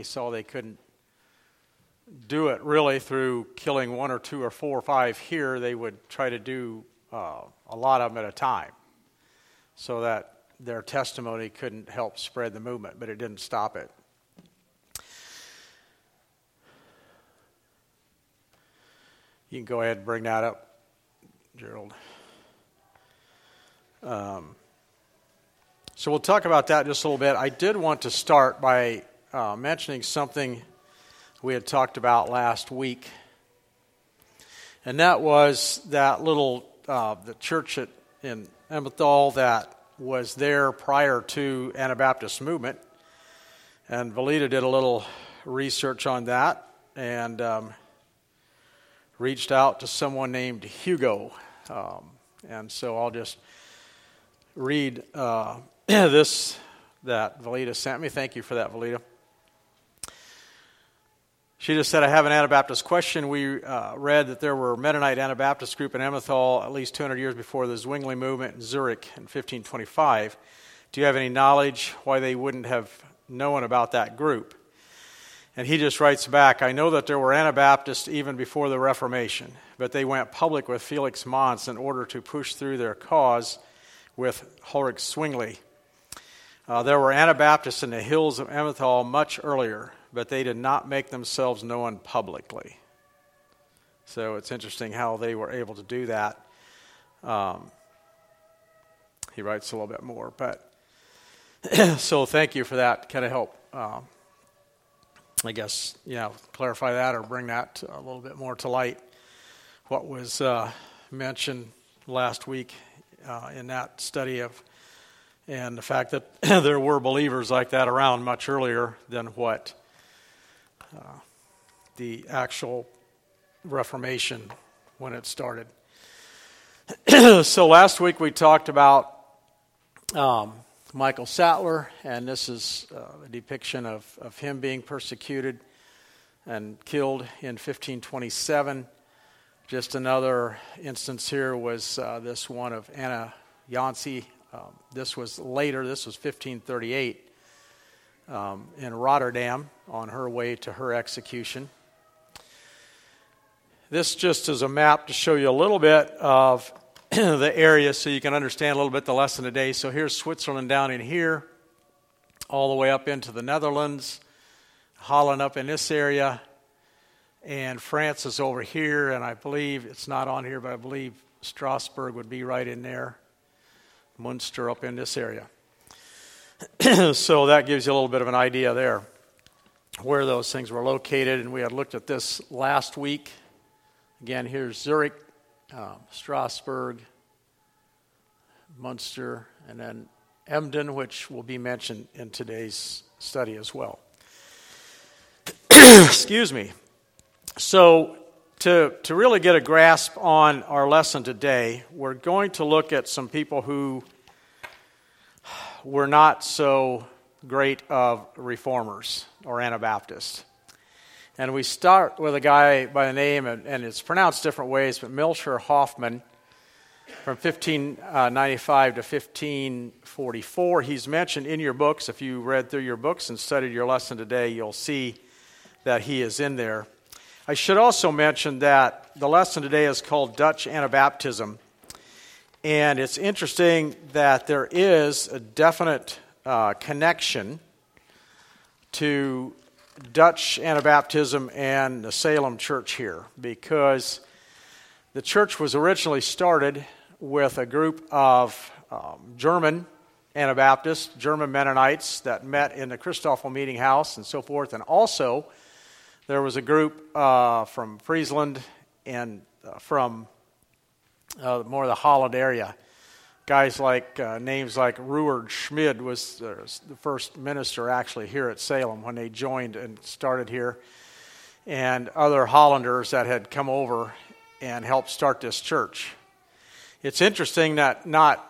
saw they couldn't do it really through killing 1 or 2 or 4 or 5 here. They would try to do a lot of them at a time so that their testimony couldn't help spread the movement, but it didn't stop it. You can go ahead and bring that up, Gerald. So we'll talk about that just a little bit. I did want to start by mentioning something we had talked about last week, and that was that little the church in Emmenthal that was there prior to Anabaptist movement, and Valita did a little research on that and reached out to someone named Hugo, and so I'll just read this that Valita sent me. Thank you for that, Valita. She just said, I have an Anabaptist question. We read that there were a Mennonite Anabaptist group in Emmenthal at least 200 years before the Zwingli movement in Zurich in 1525. Do you have any knowledge why they wouldn't have known about that group? And he just writes back, I know that there were Anabaptists even before the Reformation, but they went public with Felix Manz in order to push through their cause with Ulrich Zwingli. There were Anabaptists in the hills of Emmenthal much earlier, but they did not make themselves known publicly. So it's interesting how they were able to do that. He writes a little bit more, but so thank you for that. Kind of help, I guess, clarify that or bring that a little bit more to light. What was mentioned last week in that study and the fact that there were believers like that around much earlier than what the actual Reformation when it started. So last week we talked about Michael Sattler, and this is a depiction of him being persecuted and killed in 1527. Just another instance here was this one of Anna Yancey. This was later, this was 1538. In Rotterdam on her way to her execution. This just is a map to show you a little bit of the area so you can understand a little bit the lesson today. So here's Switzerland down in here, all the way up into the Netherlands, Holland up in this area, and France is over here, and I believe, it's not on here, but I believe Strasbourg would be right in there, Munster up in this area. So that gives you a little bit of an idea there where those things were located. And we had looked at this last week. Again, here's Zurich, Strasbourg, Munster, and then Emden, which will be mentioned in today's study as well. Excuse me. So to really get a grasp on our lesson today, we're going to look at some people who were not so great of reformers or Anabaptists. And we start with a guy by the name, and it's pronounced different ways, but Melchior Hoffman from 1595 to 1544. He's mentioned in your books. If you read through your books and studied your lesson today, you'll see that he is in there. I should also mention that the lesson today is called Dutch Anabaptism. And it's interesting that there is a definite connection to Dutch Anabaptism and the Salem church here, because the church was originally started with a group of German Anabaptists, German Mennonites that met in the Christoffel Meeting House and so forth. And also there was a group from Friesland and from more of the Holland area. Guys like, names like Ruard Schmid was the first minister actually here at Salem when they joined and started here. And other Hollanders that had come over and helped start this church. It's interesting that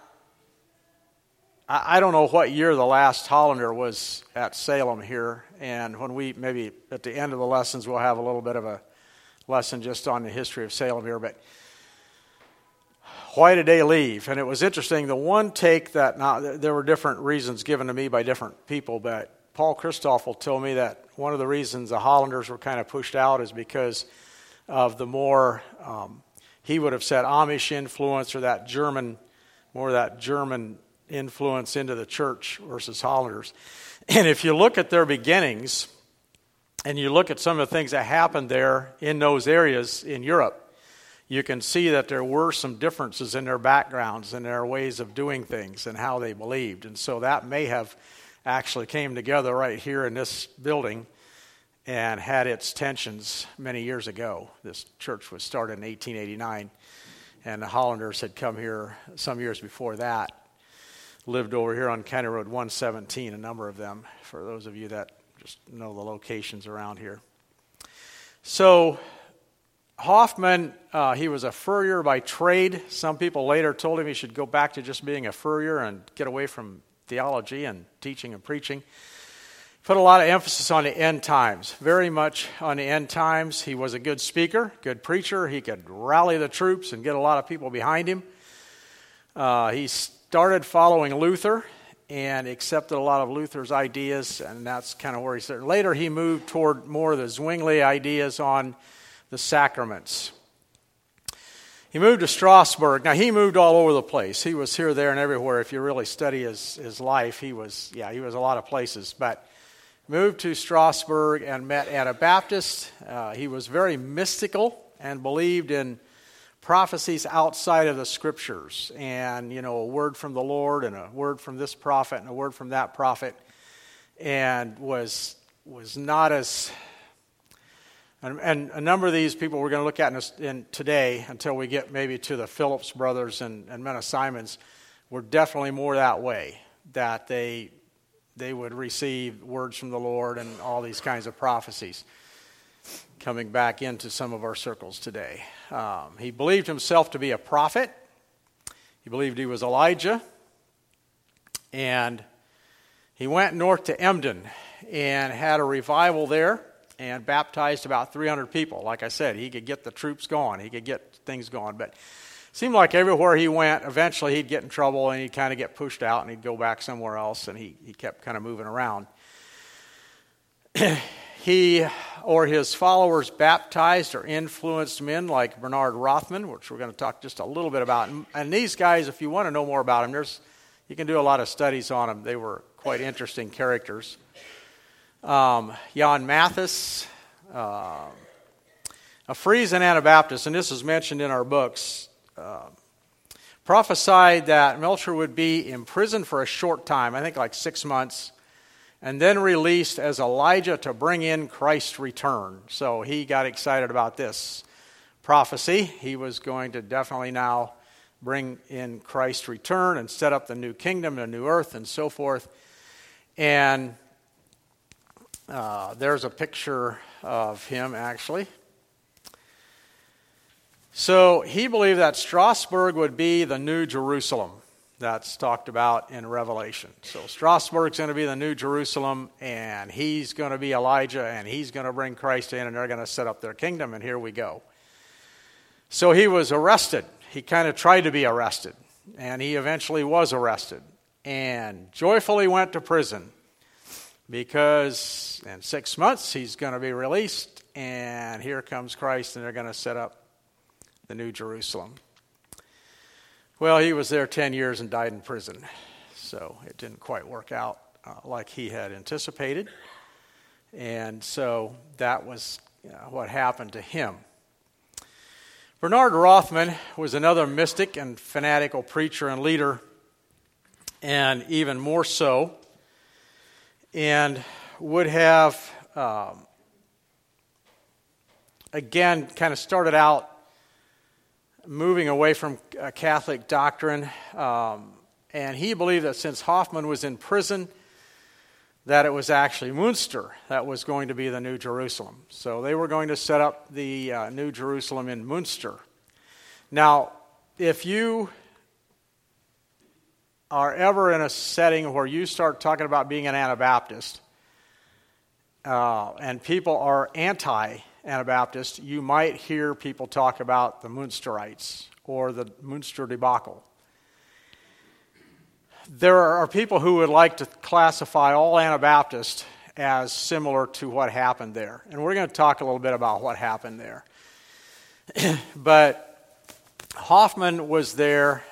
I don't know what year the last Hollander was at Salem here. And when we, maybe at the end of the lessons, we'll have a little bit of a lesson just on the history of Salem here. But why did they leave? And it was interesting. The one take that, now there were different reasons given to me by different people, but Paul Christoffel told me that one of the reasons the Hollanders were kind of pushed out is because of the more, he would have said Amish influence, or that German influence into the church versus Hollanders. And if you look at their beginnings, and you look at some of the things that happened there in those areas in Europe, you can see that there were some differences in their backgrounds and their ways of doing things and how they believed. And so that may have actually came together right here in this building and had its tensions many years ago. This church was started in 1889, and the Hollanders had come here some years before that, lived over here on County Road 117, a number of them, for those of you that just know the locations around here. So Hoffman, he was a furrier by trade. Some people later told him he should go back to just being a furrier and get away from theology and teaching and preaching. Put a lot of emphasis on the end times, very much on the end times. He was a good speaker, good preacher. He could rally the troops and get a lot of people behind him. He started following Luther and accepted a lot of Luther's ideas, and that's kind of where he started. Later, he moved toward more of the Zwingli ideas on the sacraments. He moved to Strasbourg. Now, he moved all over the place. He was here, there, and everywhere. If you really study his life, he was a lot of places. But moved to Strasbourg and met Anabaptists. He was very mystical and believed in prophecies outside of the Scriptures. And, a word from the Lord and a word from this prophet and a word from that prophet. And was not as... And a number of these people we're going to look at in today, until we get maybe to the Phillips brothers and Menno Simons, were definitely more that way, that they would receive words from the Lord and all these kinds of prophecies coming back into some of our circles today. He believed himself to be a prophet. He believed he was Elijah. And he went north to Emden and had a revival there, and baptized about 300 people. Like I said, he could get the troops going. He could get things going. But it seemed like everywhere he went, eventually he'd get in trouble and he'd kind of get pushed out and he'd go back somewhere else, and he kept kind of moving around. He or his followers baptized or influenced men like Bernard Rothman, which we're going to talk just a little bit about. And these guys, if you want to know more about them, you can do a lot of studies on them. They were quite interesting characters. Jan Mathis, a Frisian Anabaptist, and this is mentioned in our books, prophesied that Melcher would be imprisoned for a short time, I think like 6 months, and then released as Elijah to bring in Christ's return. So he got excited about this prophecy. He was going to definitely now bring in Christ's return and set up the new kingdom, the new earth, and so forth. And there's a picture of him, actually. So he believed that Strasbourg would be the new Jerusalem that's talked about in Revelation. So Strasbourg's going to be the new Jerusalem, and he's going to be Elijah, and he's going to bring Christ in, and they're going to set up their kingdom, and here we go. So he was arrested. He kind of tried to be arrested, and he eventually was arrested, and joyfully went to prison, because in 6 months he's going to be released, and here comes Christ, and they're going to set up the new Jerusalem. Well, he was there 10 years and died in prison, so it didn't quite work out like he had anticipated, and so that was what happened to him. Bernard Rothman was another mystic and fanatical preacher and leader, and even more so, and would have, again, kind of started out moving away from Catholic doctrine. And he believed that since Hoffman was in prison, that it was actually Munster that was going to be the New Jerusalem. So they were going to set up the New Jerusalem in Munster. Now, if you are ever in a setting where you start talking about being an Anabaptist, and people are anti-Anabaptist, you might hear people talk about the Munsterites or the Munster debacle. There are people who would like to classify all Anabaptists as similar to what happened there. And we're going to talk a little bit about what happened there. But Rothman was there.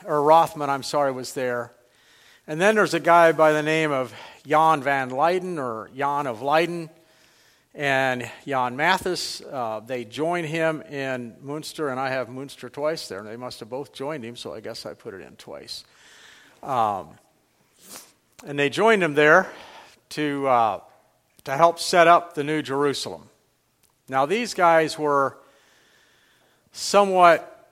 And then there's a guy by the name of Jan van Leyden, or Jan of Leyden, and Jan Mathis. They joined him in Munster, and I have Munster twice there. They must have both joined him, so I guess I put it in twice. And they joined him there to help set up the New Jerusalem. Now, these guys were somewhat,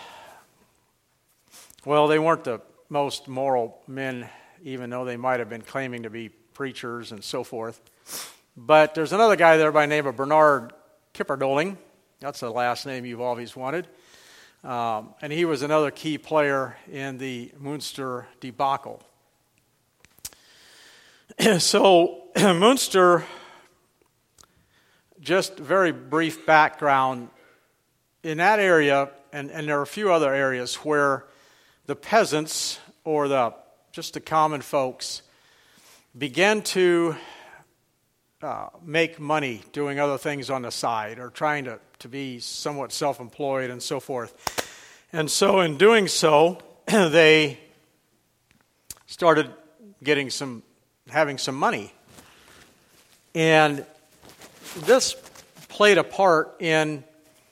well, they weren't the most moral men, even though they might have been claiming to be preachers and so forth. But there's another guy there by the name of Bernard Kipperdoling. That's the last name you've always wanted. And he was another key player in the Munster debacle. So, Munster, just very brief background, in that area, and there are a few other areas where the peasants, or just the common folks, began to make money doing other things on the side, or trying to be somewhat self-employed and so forth. And so in doing so, they started having some money. And this played a part in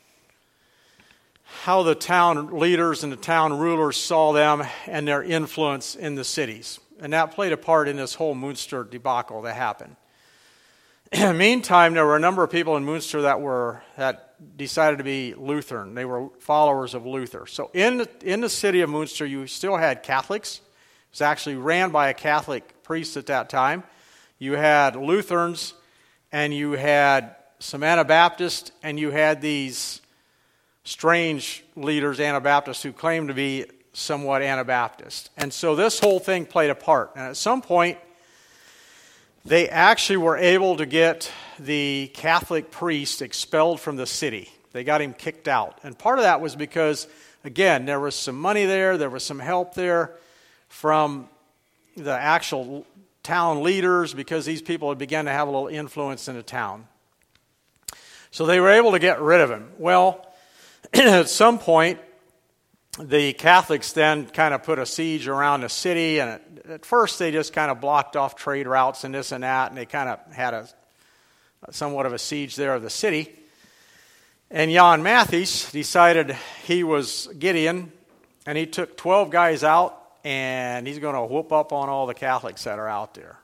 how the town leaders and the town rulers saw them and their influence in the cities. And that played a part in this whole Munster debacle that happened. In the meantime, there were a number of people in Munster that decided to be Lutheran. They were followers of Luther. So in the city of Munster, you still had Catholics. It was actually ran by a Catholic priest at that time. You had Lutherans, and you had some Anabaptists, and you had these strange leaders, Anabaptists, who claimed to be somewhat Anabaptist. And so this whole thing played a part. And at some point, they actually were able to get the Catholic priest expelled from the city. They got him kicked out. And part of that was because, again, there was some money there was some help there from the actual town leaders, because these people had begun to have a little influence in the town. So they were able to get rid of him. Well, at some point, the Catholics then kind of put a siege around the city, and at first they just kind of blocked off trade routes and this and that, and they kind of had somewhat of a siege there of the city. And Jan Mathis decided he was Gideon, and he took 12 guys out, and he's going to whoop up on all the Catholics that are out there.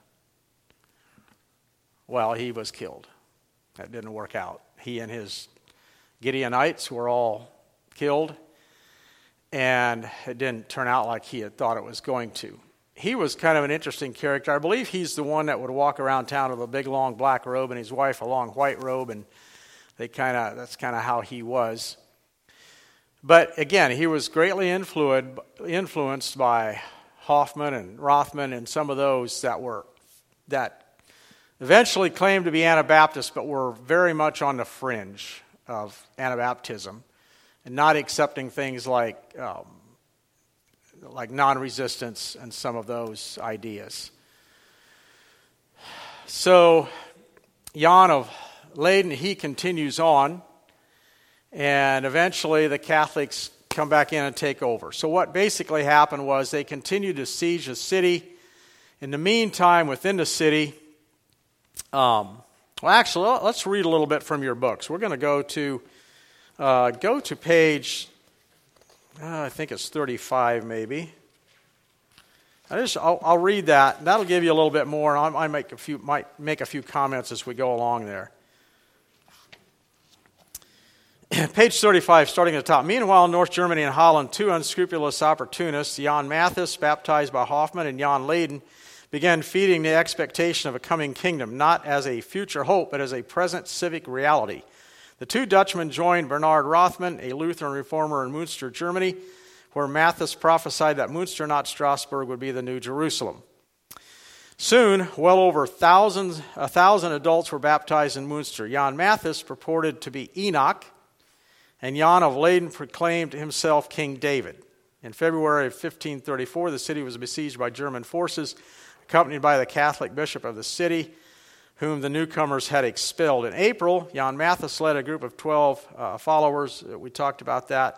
Well, he was killed. That didn't work out. He and his Gideonites were all killed, and it didn't turn out like he had thought it was going to. He was kind of an interesting character. I believe he's the one that would walk around town with a big long black robe, and his wife a long white robe, and that's kind of how he was. But again, he was greatly influenced by Hoffman and Rothman and some of those that eventually claimed to be Anabaptists, but were very much on the fringe of Anabaptism and not accepting things like non-resistance and some of those ideas. So Jan of Leyden, he continues on, and eventually the Catholics come back in and take over. So what basically happened was they continued to siege the city. In the meantime, within the city, let's read a little bit from your books. We're going to go to page, I think it's 35 maybe. I'll read that. That'll give you a little bit more. I might make a few comments as we go along there. Page 35, starting at the top. Meanwhile, in North Germany and Holland, two unscrupulous opportunists, Jan Mathis, baptized by Hoffman, and Jan Leyden, began feeding the expectation of a coming kingdom, not as a future hope, but as a present civic reality. The two Dutchmen joined Bernard Rothman, a Lutheran reformer in Munster, Germany, where Mathis prophesied that Munster, not Strasbourg, would be the New Jerusalem. Soon, well over 1,000 adults were baptized in Munster. Jan Mathis purported to be Enoch, and Jan of Leyden proclaimed himself King David. In February of 1534, the city was besieged by German forces, accompanied by the Catholic bishop of the city, whom the newcomers had expelled. In April, Jan Mathis led a group of 12 followers. We talked about that.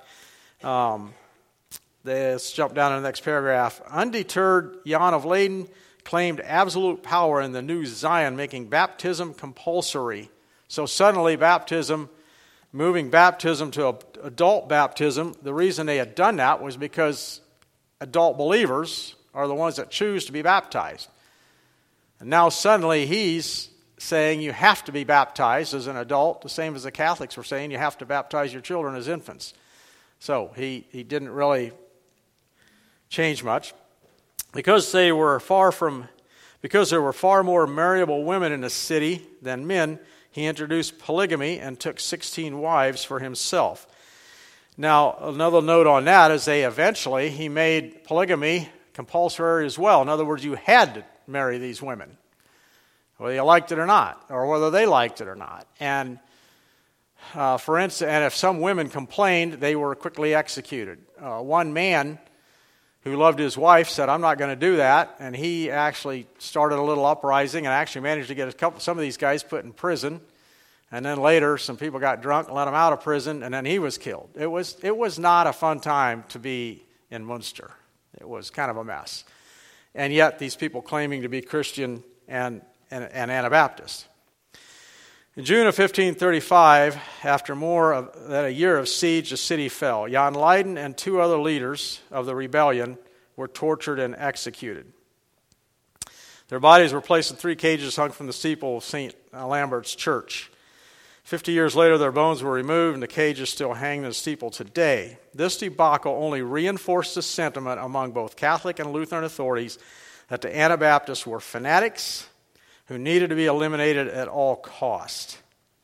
Let's jump down to the next paragraph. Undeterred, Jan of Leyden claimed absolute power in the new Zion, making baptism compulsory. So suddenly moving baptism to adult baptism, the reason they had done that was because adult believers are the ones that choose to be baptized. And now suddenly he's saying you have to be baptized as an adult, the same as the Catholics were saying you have to baptize your children as infants. So he didn't really change much. Because there were far more marriable women in the city than men, he introduced polygamy and took 16 wives for himself. Now, another note on that is he made polygamy compulsory as well. In other words, you had to marry these women, whether you liked it or not, or whether they liked it or not. And for instance, and if some women complained, they were quickly executed. One man who loved his wife said, "I'm not going to do that," and he actually started a little uprising and actually managed to get some of these guys put in prison. And then later, some people got drunk and let him out of prison, and then he was killed. It was not a fun time to be in Munster. It was kind of a mess. And yet, these people claiming to be Christian and Anabaptist. In June of 1535, after more than a year of siege, the city fell. Jan Leyden and 2 other leaders of the rebellion were tortured and executed. Their bodies were placed in 3 cages hung from the steeple of St. Lambert's Church. 50 years later, their bones were removed, and the cages still hang in the steeple today. This debacle only reinforced the sentiment among both Catholic and Lutheran authorities that the Anabaptists were fanatics who needed to be eliminated at all cost.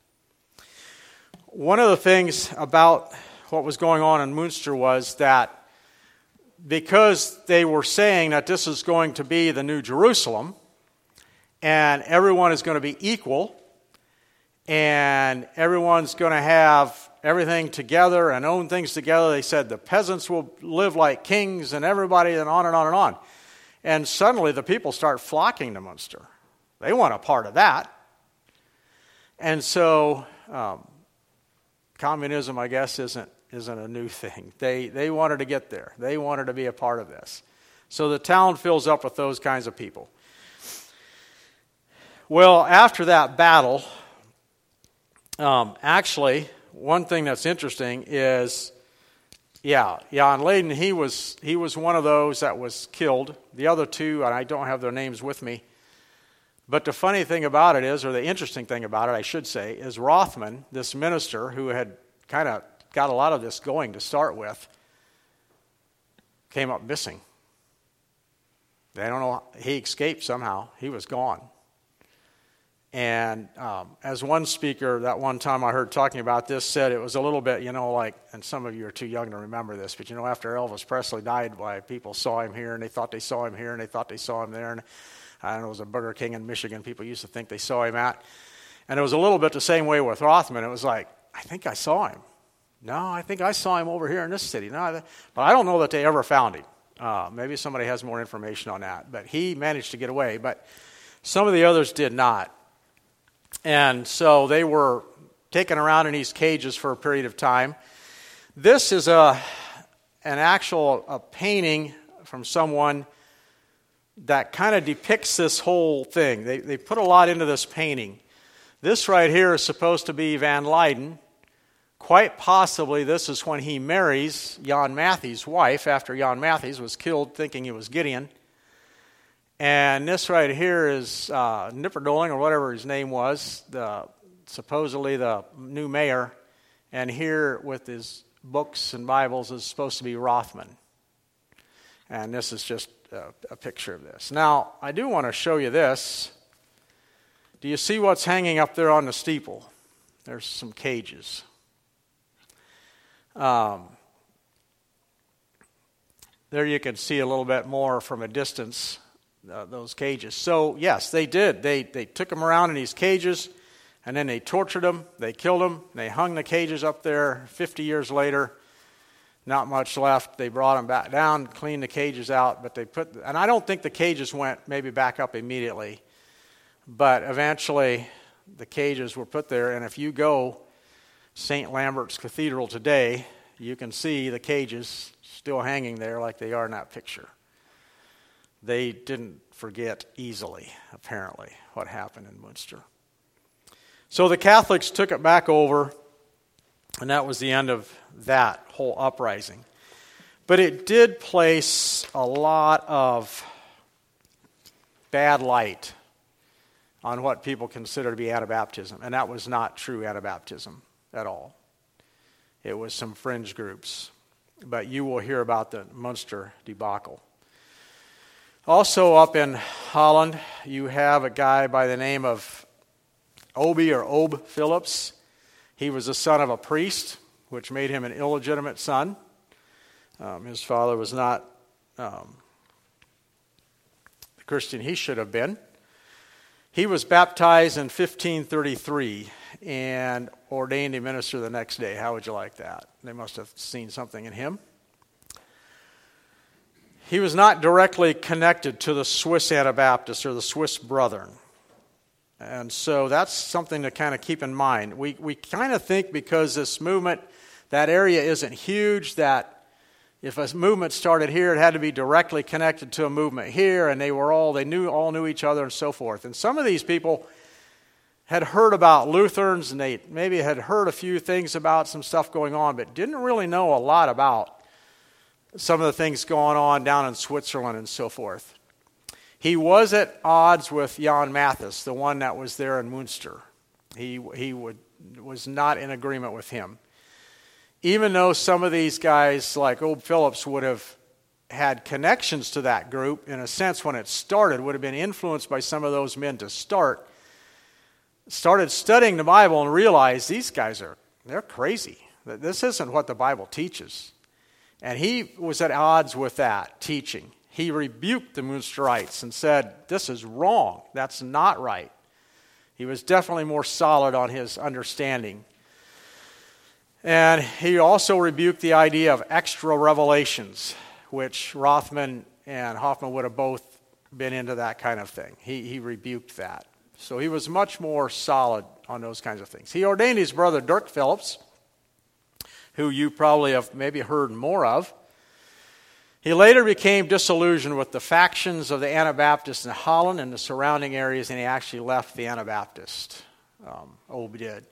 One of the things about what was going on in Munster was that because they were saying that this is going to be the New Jerusalem and everyone is going to be equal and everyone's going to have everything together and own things together, they said the peasants will live like kings and everybody, and on and on and on. And suddenly the people start flocking to Munster. They want a part of that. And so communism, I guess, isn't a new thing. They wanted to get there. They wanted to be a part of this. So the town fills up with those kinds of people. Well, after that battle, actually, one thing that's interesting is, Jan Leyden, he was one of those that was killed. The other 2, and I don't have their names with me. But the funny thing about it is, or the interesting thing about it, I should say, is Rothman, this minister who had kind of got a lot of this going to start with, came up missing. They don't know. He escaped somehow. He was gone. And as one speaker that one time I heard talking about this said, it was a little bit, like, and some of you are too young to remember this, but after Elvis Presley died, why people saw him here, and they thought they saw him here, and they thought they saw him there, and I don't know, it was a Burger King in Michigan people used to think they saw him at. And it was a little bit the same way with Rothman. It was like, I think I saw him. No, I think I saw him over here in this city. No, but I don't know that they ever found him. Maybe somebody has more information on that. But he managed to get away. But some of the others did not. And so they were taken around in these cages for a period of time. This is an actual painting from someone that kind of depicts this whole thing. They put a lot into this painting. This right here is supposed to be Van Leyden. Quite possibly this is when he marries Jan Matthys' wife after Jan Matthys was killed thinking it was Gideon. And this right here is Knipperdolling, or whatever his name was, supposedly the new mayor. And here with his books and Bibles is supposed to be Rothman. And this is just a picture of this. Now, I do want to show you this. Do you see what's hanging up there on the steeple? There's some cages. There you can see a little bit more from a distance, those cages. So, yes, they did. They took them around in these cages, and then they tortured them, they killed them, they hung the cages up there 50 years later. not much left. They brought them back down, cleaned the cages out, but and I don't think the cages went maybe back up immediately, but eventually the cages were put there, and if you go St. Lambert's Cathedral today, you can see the cages still hanging there like they are in that picture. They didn't forget easily, apparently, what happened in Munster. So the Catholics took it back over, and that was the end of that whole uprising. But it did place a lot of bad light on what people consider to be Anabaptism, and that was not true Anabaptism at all. It was some fringe groups, but you will hear about the Munster debacle. Also up in Holland, you have a guy by the name of Ob Philips. He was the son of a priest, which made him an illegitimate son. His father was not the Christian he should have been. He was baptized in 1533 and ordained a minister the next day. How would you like that? They must have seen something in him. He was not directly connected to the Swiss Anabaptists or the Swiss Brethren. And so that's something to kind of keep in mind. We kind of think because this movement, that area isn't huge, that if a movement started here, it had to be directly connected to a movement here, and they all knew each other and so forth. And some of these people had heard about Lutherans, and they maybe had heard a few things about some stuff going on, but didn't really know a lot about some of the things going on down in Switzerland and so forth. He was at odds with Jan Mathis, the one that was there in Munster. He was not in agreement with him. Even though some of these guys like Ob Philips would have had connections to that group, in a sense when it started, would have been influenced by some of those men to started studying the Bible and realized these guys they're crazy. This isn't what the Bible teaches. And he was at odds with that teaching. He rebuked the Munsterites and said, this is wrong. That's not right. He was definitely more solid on his understanding. And he also rebuked the idea of extra revelations, which Rothman and Hoffman would have both been into that kind of thing. He rebuked that. So he was much more solid on those kinds of things. He ordained his brother Dirk Philips, who you probably have maybe heard more of. He later became disillusioned with the factions of the Anabaptists in Holland and the surrounding areas, and he actually left the Anabaptist. Ob did.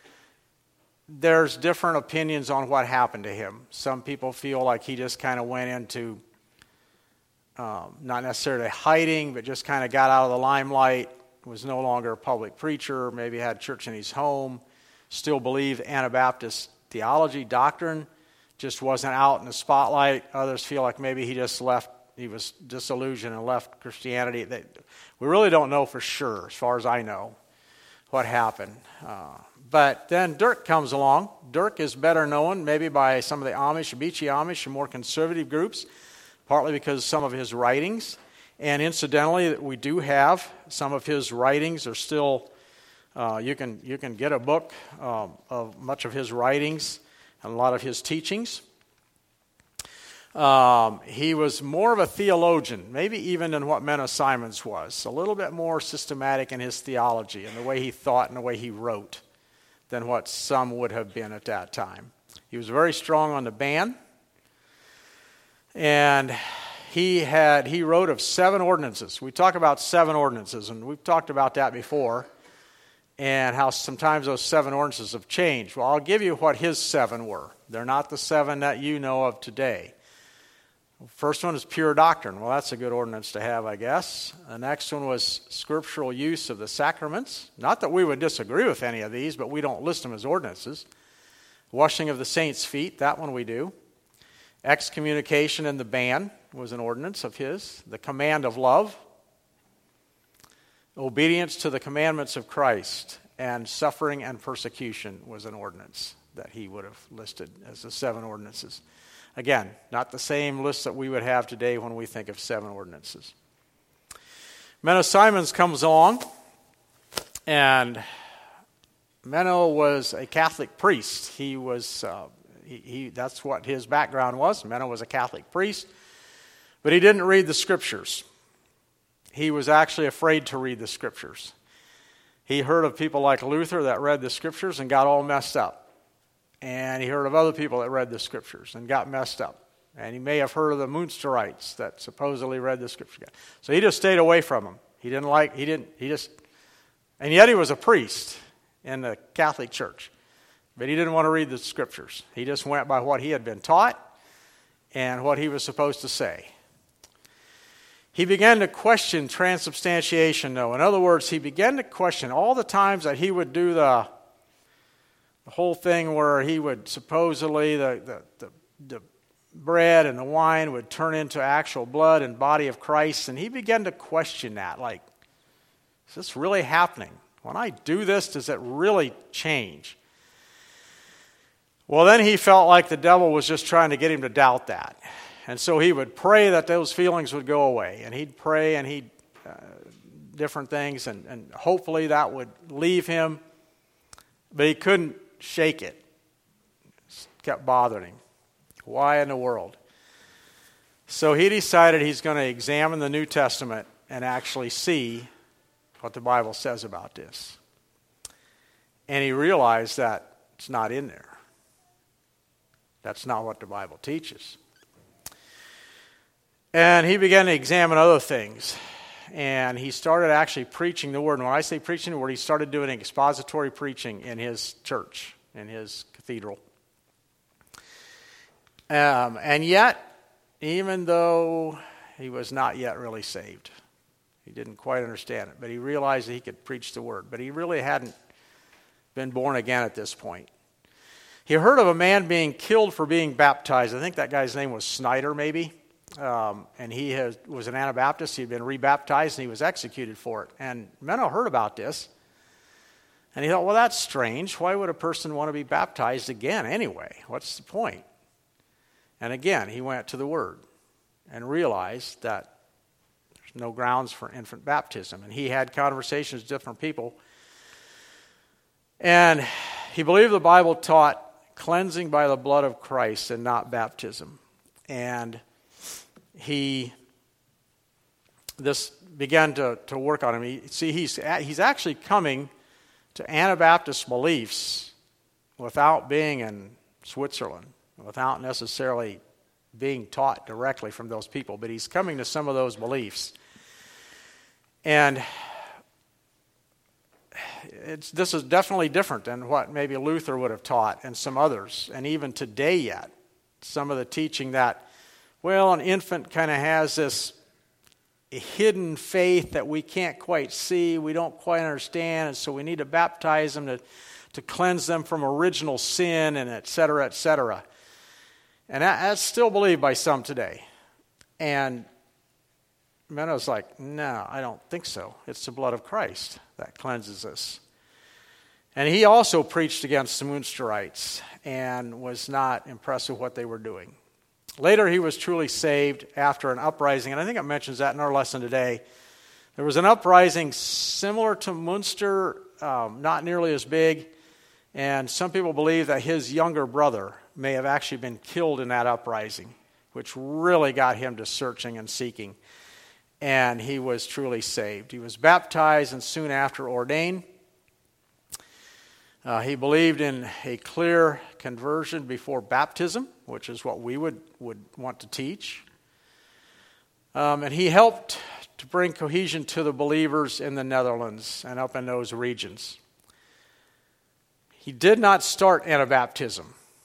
There's different opinions on what happened to him. Some people feel like he just kind of went into not necessarily hiding, but just kind of got out of the limelight, was no longer a public preacher, maybe had church in his home, still believed Anabaptist theology, doctrine, just wasn't out in the spotlight. Others feel like maybe he just left, he was disillusioned and left Christianity. We really don't know for sure, as far as I know, what happened. But then Dirk comes along. Dirk is better known maybe by some of the Amish, Beachy Amish, and more conservative groups, partly because of some of his writings. And incidentally, we do have some of his writings are still, you can get a book of much of his writings and a lot of his teachings. He was more of a theologian, maybe even than what Menno Simons was, a little bit more systematic in his theology and the way he thought and the way he wrote than what some would have been at that time. He was very strong on the ban, and he wrote of 7 ordinances. We talk about 7 ordinances, and we've talked about that before, and how sometimes those 7 ordinances have changed. Well, I'll give you what his 7 were. They're not the 7 that you know of today. First one is pure doctrine. Well, that's a good ordinance to have, I guess. The next one was scriptural use of the sacraments. Not that we would disagree with any of these, but we don't list them as ordinances. Washing of the saints' feet, that one we do. Excommunication and the ban was an ordinance of his. The command of love. Obedience to the commandments of Christ. And suffering and persecution was an ordinance that he would have listed as the 7 ordinances. Again, not the same list that we would have today when we think of 7 ordinances. Menno Simons comes along, and Menno was a Catholic priest. He That's what his background was. Menno was a Catholic priest, but he didn't read the Scriptures. He was actually afraid to read the Scriptures. He heard of people like Luther that read the Scriptures and got all messed up. And he heard of other people that read the Scriptures and got messed up. And he may have heard of the Munsterites that supposedly read the Scriptures. So he just stayed away from them. And yet he was a priest in the Catholic Church. But he didn't want to read the Scriptures. He just went by what he had been taught and what he was supposed to say. He began to question transubstantiation, though. In other words, he began to question all the times that he would do the whole thing where he would supposedly, the bread and the wine would turn into actual blood and body of Christ. And he began to question that, like, is this really happening? When I do this, does it really change? Well, then he felt like the devil was just trying to get him to doubt that. And so he would pray that those feelings would go away. And he'd pray and he'd different things. And hopefully that would leave him. But he couldn't shake it. It kept bothering him. Why in the world? So he decided he's going to examine the New Testament and actually see what the Bible says about this. And he realized that it's not in there. That's not what the Bible teaches. And he began to examine other things. And he started actually preaching the Word. And when I say preaching the Word, he started doing expository preaching in his church, in his cathedral. And yet, even though he was not yet really saved, he didn't quite understand it, but he realized that he could preach the Word. But he really hadn't been born again at this point. He heard of a man being killed for being baptized. I think that guy's name was Snyder, maybe. And he was an Anabaptist. He had been rebaptized, and he was executed for it. And Menno heard about this, and he thought, well, that's strange. Why would a person want to be baptized again anyway? What's the point? And again, he went to the Word and realized that there's no grounds for infant baptism. And he had conversations with different people. And he believed the Bible taught cleansing by the blood of Christ and not baptism. And this began to work on him. He's actually coming to Anabaptist beliefs without being in Switzerland, without necessarily being taught directly from those people, but he's coming to some of those beliefs. And this is definitely different than what maybe Luther would have taught and some others, and even today yet, some of the teaching that, well, an infant kind of has this hidden faith that we can't quite see, we don't quite understand, and so we need to baptize them to cleanse them from original sin, and et cetera, et cetera. And that's still believed by some today. And Menno's like, no, I don't think so. It's the blood of Christ that cleanses us. And he also preached against the Munsterites and was not impressed with what they were doing. Later, he was truly saved after an uprising, and I think it mentions that in our lesson today. There was an uprising similar to Munster, not nearly as big, and some people believe that his younger brother may have actually been killed in that uprising, which really got him to searching and seeking. And he was truly saved. He was baptized and soon after ordained. He believed in a clear conversion before baptism, which is what we would want to teach. And he helped to bring cohesion to the believers in the Netherlands and up in those regions. He did not start Anabaptism.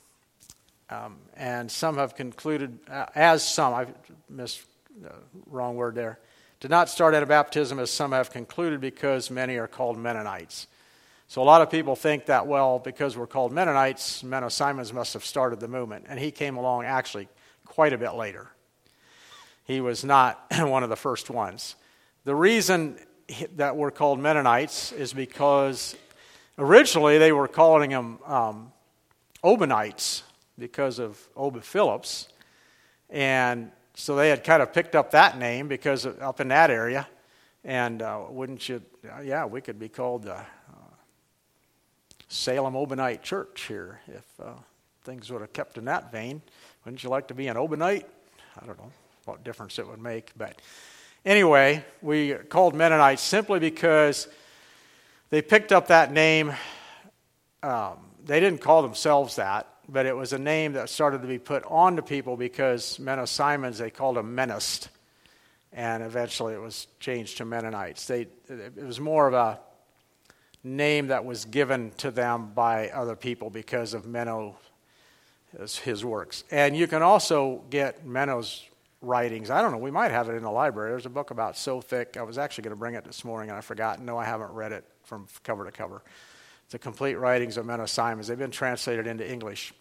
And some have concluded, I've missed the wrong word there, did not start Anabaptism as some have concluded because many are called Mennonites. So a lot of people think that, well, because we're called Mennonites, Menno Simons must have started the movement. And he came along actually quite a bit later. He was not one of the first ones. The reason that we're called Mennonites is because originally they were calling them Obenites because of Obed Phillips. And so they had kind of picked up that name because up in that area. And wouldn't you, we could be called the Salem Obenite Church here if things would have kept in that vein. Wouldn't you like to be an Obedite? I don't know what difference it would make. But anyway, we called Mennonites simply because they picked up that name. They didn't call themselves that, but it was a name that started to be put on to people because Meno-Simons, they called them Menist. And eventually it was changed to Mennonites. It was more of a name that was given to them by other people because of Menno, his works. And you can also get Menno's writings. I don't know, we might have it in the library. There's a book about So Thick. I was actually going to bring it this morning and I forgot. No, I haven't read it from cover to cover. It's the complete writings of Meno-Simons. They've been translated into English.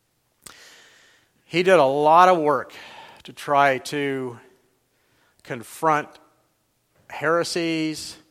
He did a lot of work to try to confront heresies,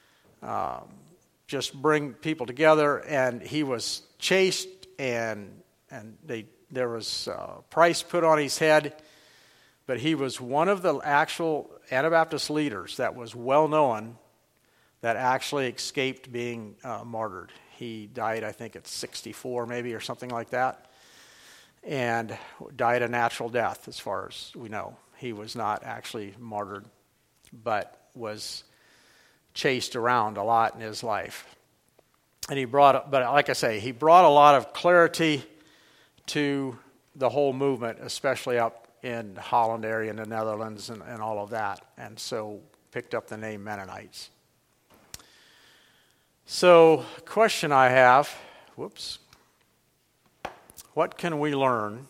just bring people together, and he was chased, and there was a price put on his head, but he was one of the actual Anabaptist leaders that was well known that actually escaped being martyred. He died, I think, at 64 maybe or something like that, and died a natural death as far as we know. He was not actually martyred, but was chased around a lot in his life. And but like I say, he brought a lot of clarity to the whole movement, especially up in Holland area and the Netherlands and all of that. And so picked up the name Mennonites. So, question I have, what can we learn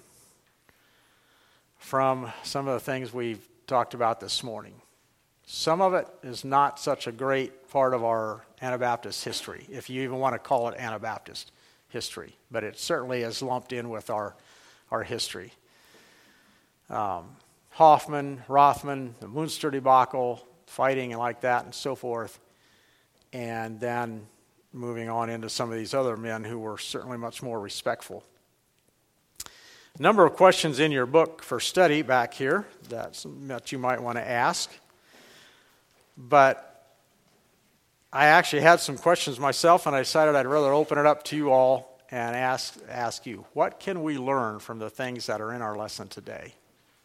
from some of the things we've talked about this morning? Some of it is not such a great part of our Anabaptist history, if you even want to call it Anabaptist history, but it certainly is lumped in with our history. Hoffman, Rothman, the Munster debacle, fighting and like that and so forth, and then moving on into some of these other men who were certainly much more respectful. A number of questions in your book for study back here that you might want to ask. But I actually had some questions myself, and I decided I'd rather open it up to you all and ask you, what can we learn from the things that are in our lesson today?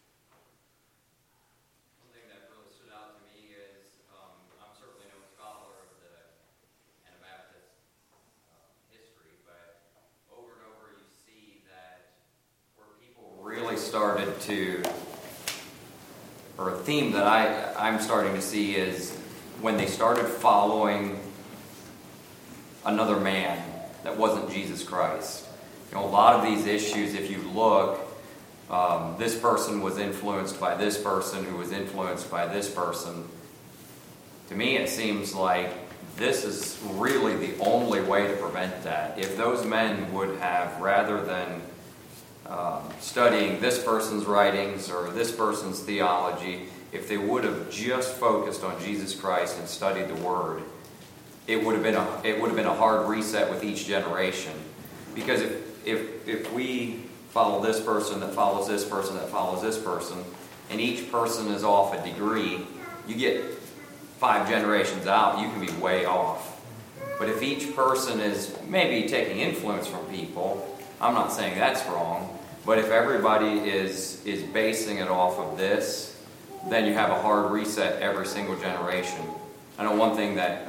One thing that really stood out to me is I'm certainly no scholar of the Anabaptist history, but over and over you see that where people really started to, or a theme that I'm starting to see is when they started following another man that wasn't Jesus Christ. You know, a lot of these issues, if you look, this person was influenced by this person who was influenced by this person. To me, it seems like this is really the only way to prevent that. If those men would have, rather than studying this person's writings or this person's theology, if they would have just focused on Jesus Christ and studied the Word, it would have been a hard reset with each generation. Because if we follow this person that follows this person that follows this person, and each person is off a degree, you get 5 generations out, you can be way off. But if each person is maybe taking influence from people, I'm not saying that's wrong, but if everybody is basing it off of this, then you have a hard reset every single generation. I know one thing that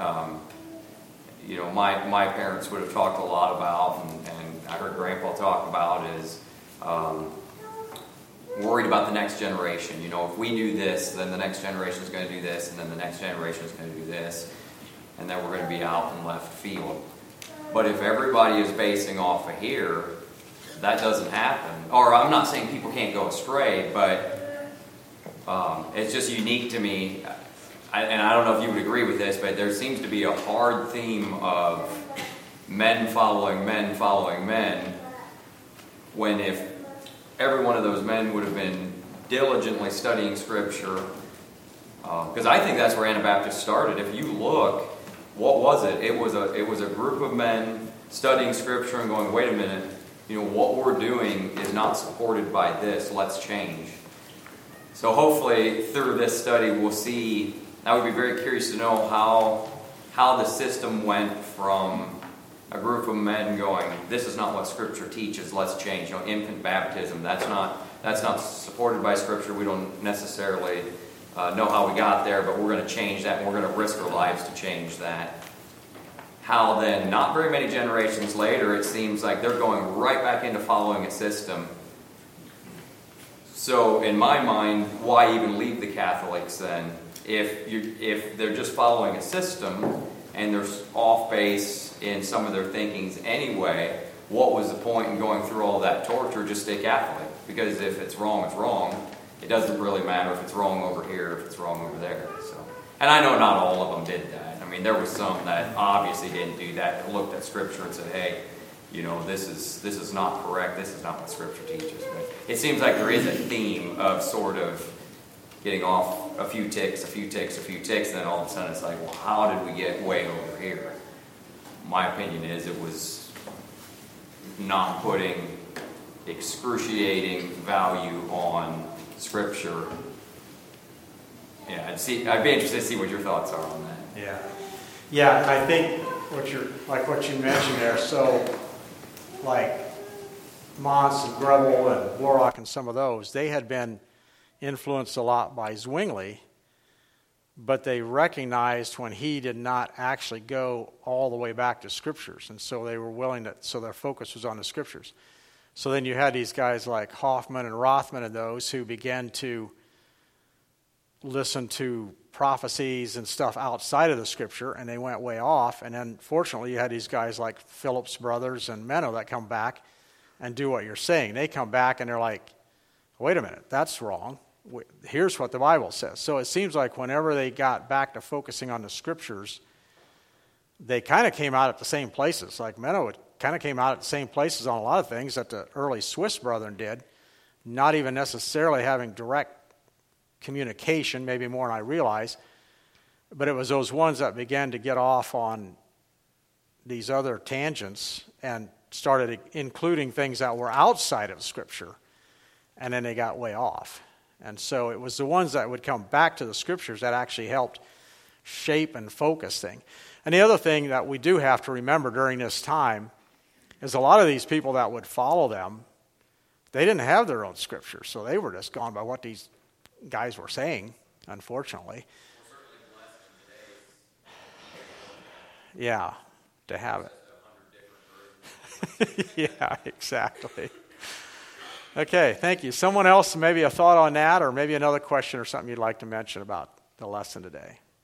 my parents would have talked a lot about, and I heard Grandpa talk about, is worried about the next generation. You know, if we do this, then the next generation is going to do this, and then the next generation is going to do this, and then we're going to be out in left field. But if everybody is basing off of here, that doesn't happen. Or I'm not saying people can't go astray, but it's just unique to me. And I don't know if you would agree with this, but there seems to be a hard theme of men following men, when if every one of those men would have been diligently studying Scripture, because I think that's where Anabaptists started. If you look, what was it? It was a group of men studying Scripture and going, wait a minute, what we're doing is not supported by this, let's change. So hopefully through this study we'll see. I would be very curious to know how the system went from a group of men going, this is not what Scripture teaches, let's change. Infant baptism, that's not supported by Scripture. We don't necessarily know how we got there, but we're going to change that, and we're going to risk our lives to change that. How then, not very many generations later, it seems like they're going right back into following a system. So, in my mind, why even leave the Catholics then? If they're just following a system and they're off base in some of their thinkings anyway, what was the point in going through all that torture? Just stay Catholic. Because if it's wrong, it's wrong. It doesn't really matter if it's wrong over here, if it's wrong over there. So, and I know not all of them did that. I mean, there were some that obviously didn't do that, that looked at Scripture and said, hey, this is not correct, this is not what Scripture teaches. But it seems like there is a theme of sort of getting off a few ticks, and then all of a sudden it's like, well, how did we get way over here? My opinion is it was not putting excruciating value on Scripture. Yeah, I'd be interested to see what your thoughts are on that. Yeah, I think what you mentioned there, so like Mons and Grebel and Blaurock and some of those, they had been influenced a lot by Zwingli, but they recognized when he did not actually go all the way back to Scriptures, and so they were willing to, so their focus was on the Scriptures. So then you had these guys like Hoffman and Rothman and those who began to listen to prophecies and stuff outside of the Scripture, and they went way off. And then fortunately you had these guys like Phillips Brothers and Menno that come back and do what you're saying. They come back and they're like, wait a minute, that's wrong. Here's what the Bible says. So it seems like whenever they got back to focusing on the Scriptures, they kind of came out at the same places. Like Menno kind of came out at the same places on a lot of things that the early Swiss brethren did, not even necessarily having direct communication, maybe more than I realize, but it was those ones that began to get off on these other tangents and started including things that were outside of Scripture, and then they got way off. And so it was the ones that would come back to the Scriptures that actually helped shape and focus things. And the other thing that we do have to remember during this time is a lot of these people that would follow them, they didn't have their own Scripture, so they were just gone by what these guys were saying, unfortunately. Yeah, to have it. Yeah, exactly. Okay, thank you. Someone else, maybe a thought on that, or maybe another question or something you'd like to mention about the lesson today?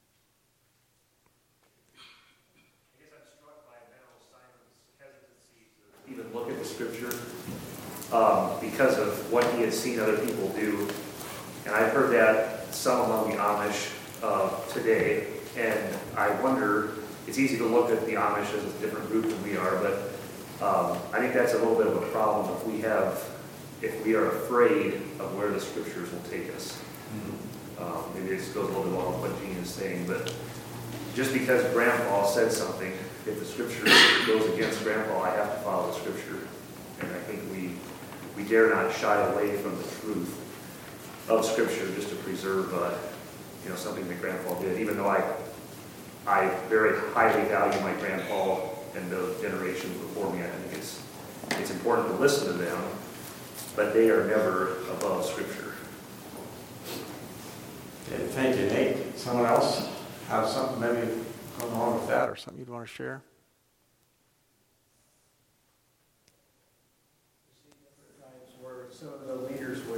I guess I'm struck by Menno Simon's hesitancy to even look at the Scripture because of what he had seen other people do. And I've heard that some among the Amish today, and I wonder, it's easy to look at the Amish as a different group than we are, but I think that's a little bit of a problem if we are afraid of where the Scriptures will take us. Mm-hmm. Maybe this goes a little bit along with what Gene is saying, but just because Grandpa said something, if the Scripture goes against Grandpa, I have to follow the Scripture. And I think we dare not shy away from the truth of Scripture just to preserve something that Grandpa did. Even though I very highly value my grandpa and the generations before me, I think it's important to listen to them, but they are never above Scripture. Okay, thank you, Nate. Someone else have something maybe going on with that or something you'd want to share? Times where some of the leaders would,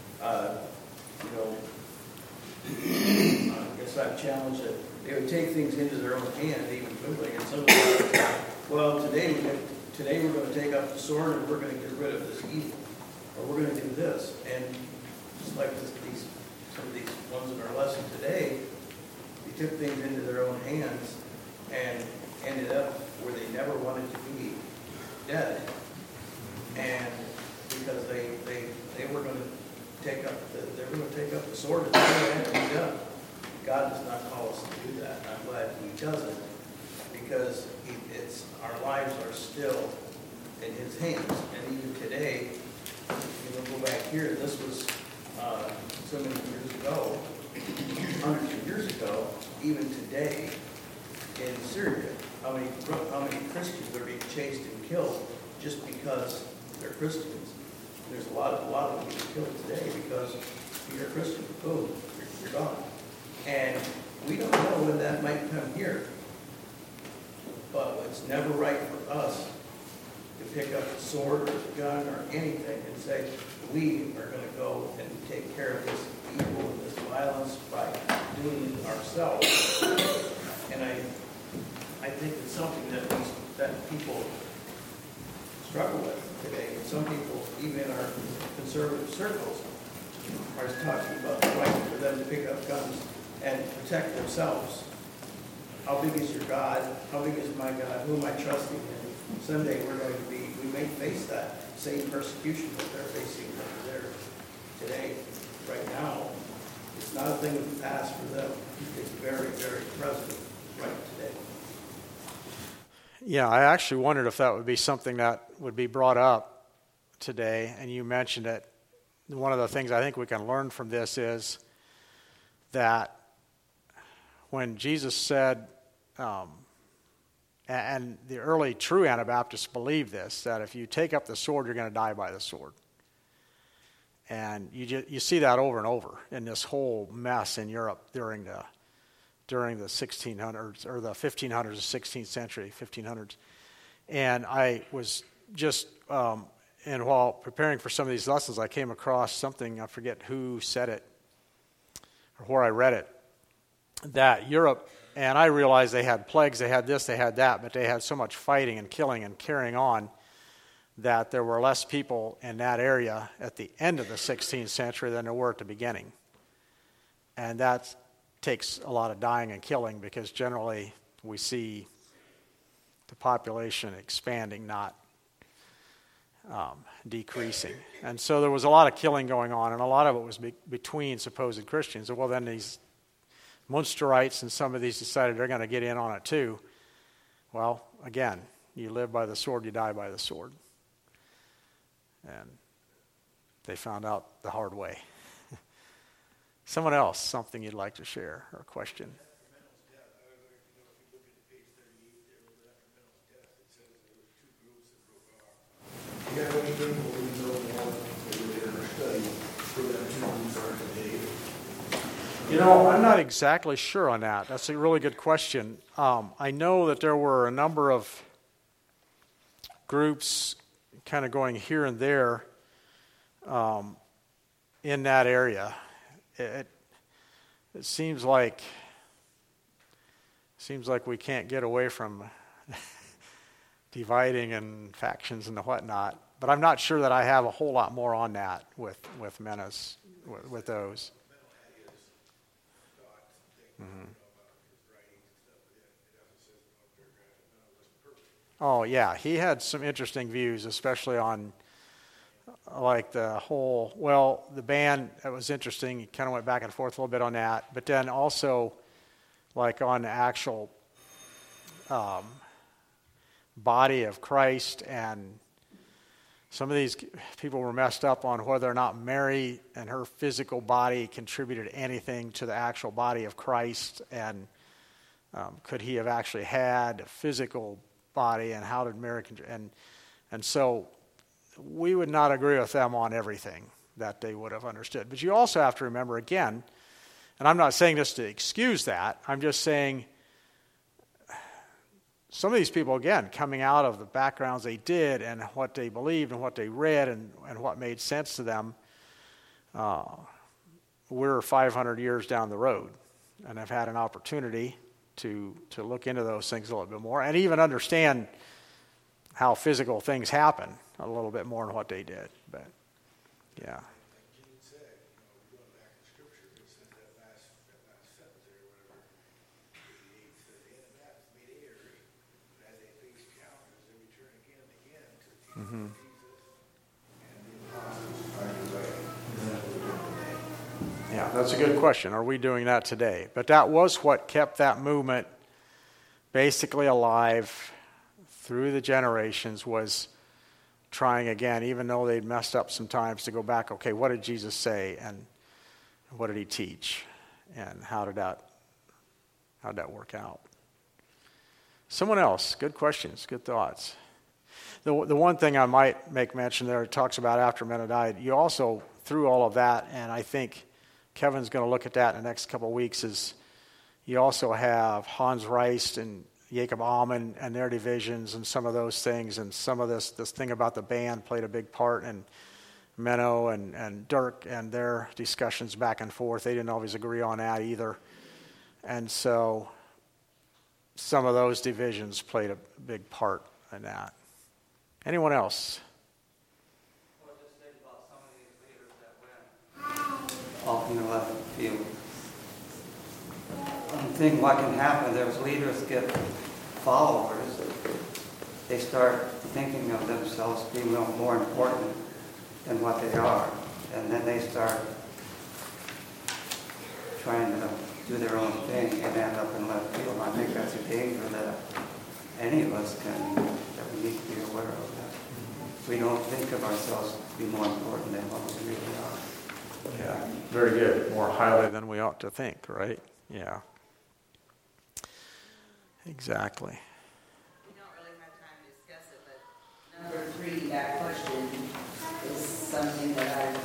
I guess I've challenged it. They would take things into their own hand, even quickly, and some of them, well, today we're going to take up the sword and we're going to get rid of this evil, or we're going to do this. And just like some of these ones in our lesson today, they took things into their own hands and ended up where they never wanted to be, dead. And because they were going to take up the sword and it had to be done. God does not call us to do that. I'm glad He doesn't, because our lives are still in His hands. And even today, go back here. This was so many years ago, hundreds of years ago. Even today in Syria, how many Christians are being chased and killed just because they're Christians. There's a lot of them being killed today because you're a Christian. Boom, you're gone. And we don't know when that might come here. But it's never right for us to pick up a sword or a gun or anything and say, we are going to go and take care of this evil and this violence by doing it ourselves. And I think it's something that people struggle with today. And some people, even in our conservative circles, are talking about the right for them to pick up guns and protect themselves. How big is your God? How big is my God? Who am I trusting in? Someday we may face that same persecution that they're facing over there today. Right now, it's not a thing of the past for them. It's very, very present right today. Yeah, I actually wondered if that would be something that would be brought up today, and you mentioned it. One of the things I think we can learn from this is that when Jesus said, and the early true Anabaptists believed this, that if you take up the sword, you're going to die by the sword. And you see that over and over in this whole mess in Europe during the 1600s or the 1500s, the 16th century, 1500s. And I was just, and while preparing for some of these lessons, I came across something, I forget who said it or where I read it, that Europe, and I realized they had plagues, they had this, they had that, but they had so much fighting and killing and carrying on that there were less people in that area at the end of the 16th century than there were at the beginning. And that takes a lot of dying and killing because generally we see the population expanding, not decreasing. And so there was a lot of killing going on, and a lot of it was between supposed Christians. Well, then these Munsterites and some of these decided they're going to get in on it too. Well, again, you live by the sword, you die by the sword. And they found out the hard way. Someone else, something you'd like to share or question? Do you have anything where we know more that we did in our study where them two groups are today? You know, I'm not exactly sure on that. That's a really good question. I know that there were a number of groups kind of going here and there in that area. It seems like we can't get away from dividing and factions and whatnot. But I'm not sure that I have a whole lot more on that with Menace, with those. Mm-hmm. Oh, yeah. He had some interesting views, especially on like the whole, well, the ban, that was interesting. He kind of went back and forth a little bit on that. But then also like on the actual body of Christ, and some of these people were messed up on whether or not Mary and her physical body contributed anything to the actual body of Christ, and could he have actually had a physical body, and how did Mary and so we would not agree with them on everything that they would have understood. But you also have to remember again, and I'm not saying this to excuse that, I'm just saying some of these people, again, coming out of the backgrounds they did and what they believed and what they read and what made sense to them, we're 500 years down the road and have had an opportunity to look into those things a little bit more and even understand how physical things happen a little bit more than what they did. But, yeah. Mm-hmm. Yeah, that's a good question. Are we doing that today? But that was what kept that movement basically alive through the generations, was trying again, even though they'd messed up sometimes, to go back, okay, what did Jesus say and what did he teach and how did that work out? Someone else. Good questions. Good thoughts. The one thing I might make mention there, it talks about after men have died. You also, through all of that, and I think Kevin's going to look at that in the next couple of weeks, is you also have Hans Reist and Jacob Amann and their divisions and some of those things, and some of this thing about the band played a big part, and Menno and Dirk and their discussions back and forth. They didn't always agree on that either. And so some of those divisions played a big part in that. Anyone else? Well, just think about some of these leaders that went off in the left field. One thing what can happen, there's leaders get followers. They start thinking of themselves being more important than what they are. And then they start trying to do their own thing and end up in left field. I think that's a danger that any of us that we need to be aware of. That we don't think of ourselves to be more important than what we really are. Yeah, very good. More highly than we ought to think, right? Yeah. Exactly. We don't really have time to discuss it, but number 3, that question is something that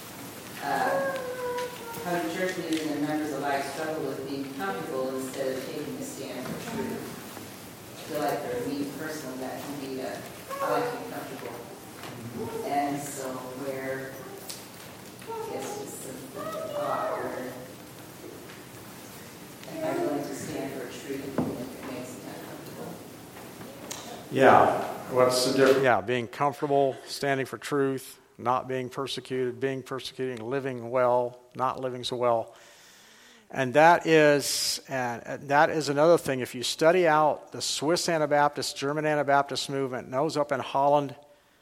how do church leaders and members alike struggle with being comfortable instead of taking a stand for truth. I feel like for me personally, that can be I like to be comfortable. And so where, I guess it's a thought where am I willing to stand for truth even if it makes me uncomfortable? Yeah. What's the difference? Yeah, being comfortable, standing for truth, not being persecuted, being persecuting, living well, not living so well. And that is another thing. If you study out the Swiss Anabaptist, German Anabaptist movement, and those up in Holland,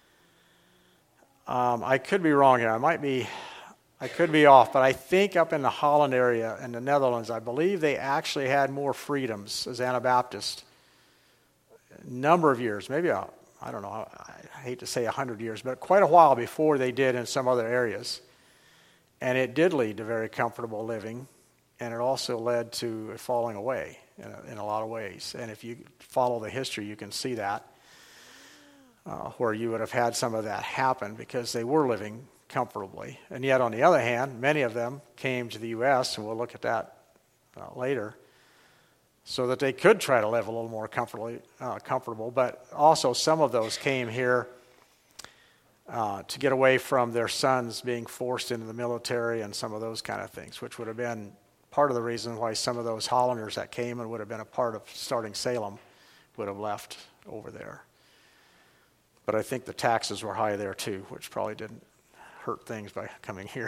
I could be wrong here. I could be off, but I think up in the Holland area in the Netherlands, I believe they actually had more freedoms as Anabaptists. A number of years, maybe I don't know, I hate to say 100 years, but quite a while before they did in some other areas. And it did lead to very comfortable living, and it also led to it falling away in a lot of ways. And if you follow the history, you can see that, where you would have had some of that happen because they were living comfortably. And yet, on the other hand, many of them came to the U.S., and we'll look at that later, so that they could try to live a little more comfortable. But also some of those came here to get away from their sons being forced into the military and some of those kind of things, which would have been part of the reason why some of those Hollanders that came and would have been a part of starting Salem would have left over there. But I think the taxes were high there too, which probably didn't hurt things by coming here.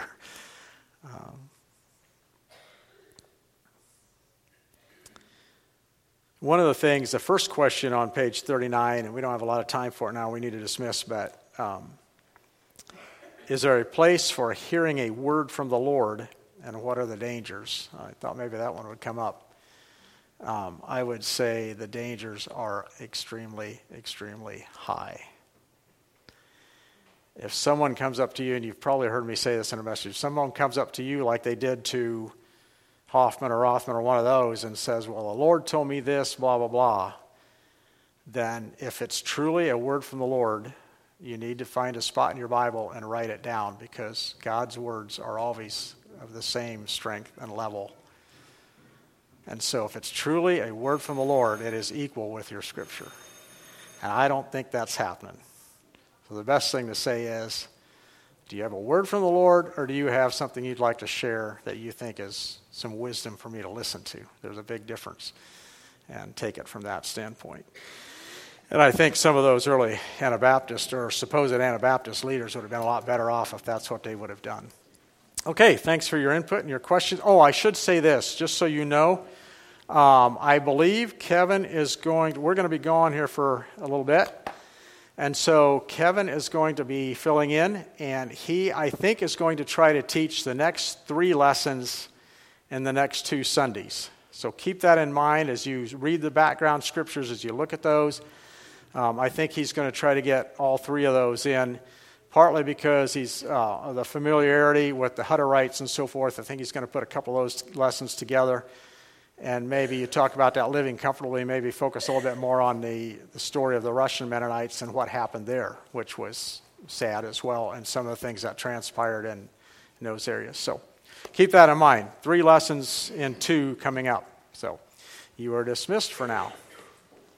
One of the things, the first question on page 39, and we don't have a lot of time for it now, we need to dismiss, but is there a place for hearing a word from the Lord, and what are the dangers? I thought maybe that one would come up. I would say the dangers are extremely, extremely high. If someone comes up to you, and you've probably heard me say this in a message, if someone comes up to you like they did to Hoffman or Rothman or one of those and says, well, the Lord told me this, blah, blah, blah, then if it's truly a word from the Lord, you need to find a spot in your Bible and write it down, because God's words are always of the same strength and level. And so if it's truly a word from the Lord, it is equal with your scripture. And I don't think that's happening. So the best thing to say is, do you have a word from the Lord, or do you have something you'd like to share that you think is some wisdom for me to listen to? There's a big difference, and take it from that standpoint. And I think some of those early Anabaptist or supposed Anabaptist leaders would have been a lot better off if that's what they would have done. Okay, thanks for your input and your questions. Oh, I should say this, just so you know. I believe Kevin we're going to be gone here for a little bit. And so Kevin is going to be filling in, and he, I think, is going to try to teach the next 3 lessons in the next 2 Sundays. So keep that in mind as you read the background scriptures, as you look at those. I think he's going to try to get all 3 of those in, partly because he's the familiarity with the Hutterites and so forth. I think he's going to put a couple of those lessons together. and maybe you talk about that living comfortably, maybe focus a little bit more on the story of the Russian Mennonites and what happened there, which was sad as well, and some of the things that transpired in those areas. So keep that in mind. 3 lessons in 2 coming up. So you are dismissed for now.